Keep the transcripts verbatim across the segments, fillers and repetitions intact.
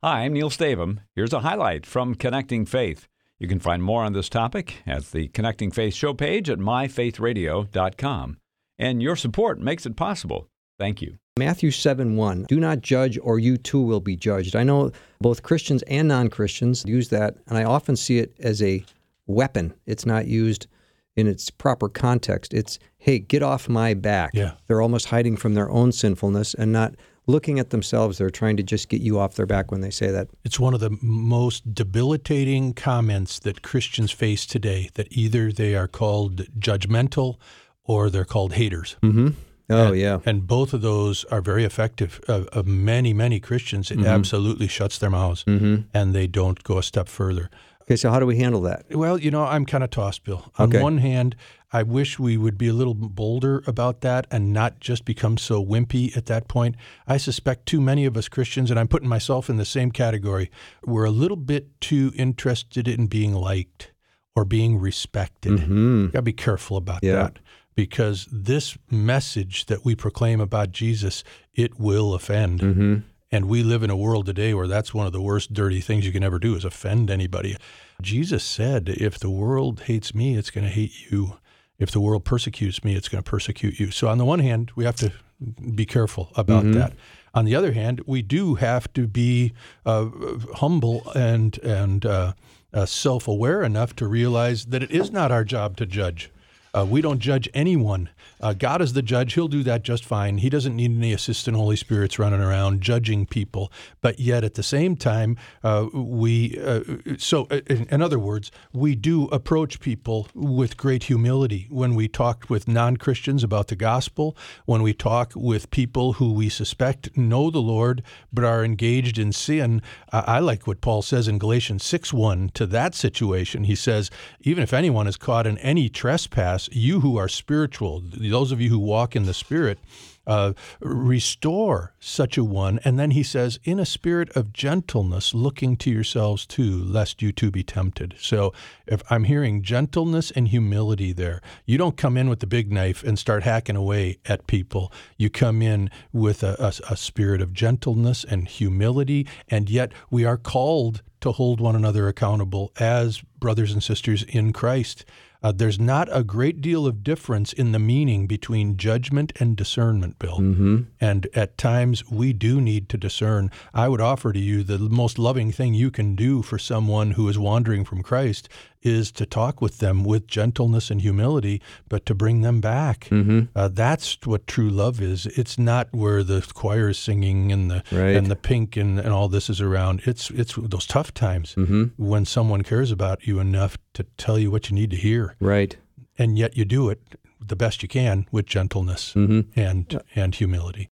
Hi, I'm Neil Stavum. Here's a highlight from Connecting Faith. You can find more on this topic at the Connecting Faith show page at my faith radio dot com. And your support makes it possible. Thank you. Matthew seven one, do not judge or you too will be judged. I know both Christians and non-Christians use that, and I often see it as a weapon. It's not used in its proper context. It's, hey, get off my back. Yeah. They're almost hiding from their own sinfulness and not looking at themselves. They're trying to just get you off their back when they say that. It's one of the most debilitating comments that Christians face today, that either they are called judgmental or they're called haters. Mm-hmm. Oh, and, yeah. And both of those are very effective. Of, of many, many Christians, it mm-hmm. absolutely shuts their mouths, mm-hmm. and they don't go a step further. Okay, so how do we handle that? Well, you know, I'm kind of tossed, Bill. On okay. one hand, I wish we would be a little bolder about that and not just become so wimpy at that point. I suspect too many of us Christians, and I'm putting myself in the same category, we're a little bit too interested in being liked or being respected. Mm-hmm. Got to be careful about yeah. that. Because this message that we proclaim about Jesus, it will offend. Mm-hmm. And we live in a world today where that's one of the worst dirty things you can ever do is offend anybody. Jesus said, if the world hates me, it's going to hate you. If the world persecutes me, it's going to persecute you. So on the one hand, we have to be careful about mm-hmm. that. On the other hand, we do have to be uh, humble and, and uh, uh, self-aware enough to realize that it is not our job to judge. Uh, we don't judge anyone. Uh, God is the judge. He'll do that just fine. He doesn't need any assistant Holy Spirits running around judging people. But yet at the same time, uh, we, uh, so in, in other words, we do approach people with great humility. When we talk with non-Christians about the gospel, when we talk with people who we suspect know the Lord but are engaged in sin, uh, I like what Paul says in Galatians six one to that situation. He says, even if anyone is caught in any trespass, you who are spiritual, those of you who walk in the Spirit, uh, restore such a one. And then he says, in a spirit of gentleness, looking to yourselves too, lest you too be tempted. So if I'm hearing gentleness and humility there, you don't come in with the big knife and start hacking away at people. You come in with a, a, a spirit of gentleness and humility, and yet we are called to hold one another accountable as brothers and sisters in Christ. Uh, there's not a great deal of difference in the meaning between judgment and discernment, Bill. Mm-hmm. And at times, we do need to discern. I would offer to you the most loving thing you can do for someone who is wandering from Christ is to talk with them with gentleness and humility, but to bring them back. Mm-hmm. Uh, that's what true love is. It's not where the choir is singing and the right. and the pink and, and all this is around. It's it's those tough times mm-hmm. when someone cares about you enough to tell you what you need to hear. Right. And yet you do it the best you can with gentleness mm-hmm. and and humility.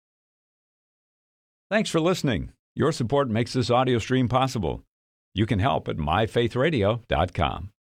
Thanks for listening. Your support makes this audio stream possible. You can help at my faith radio dot com.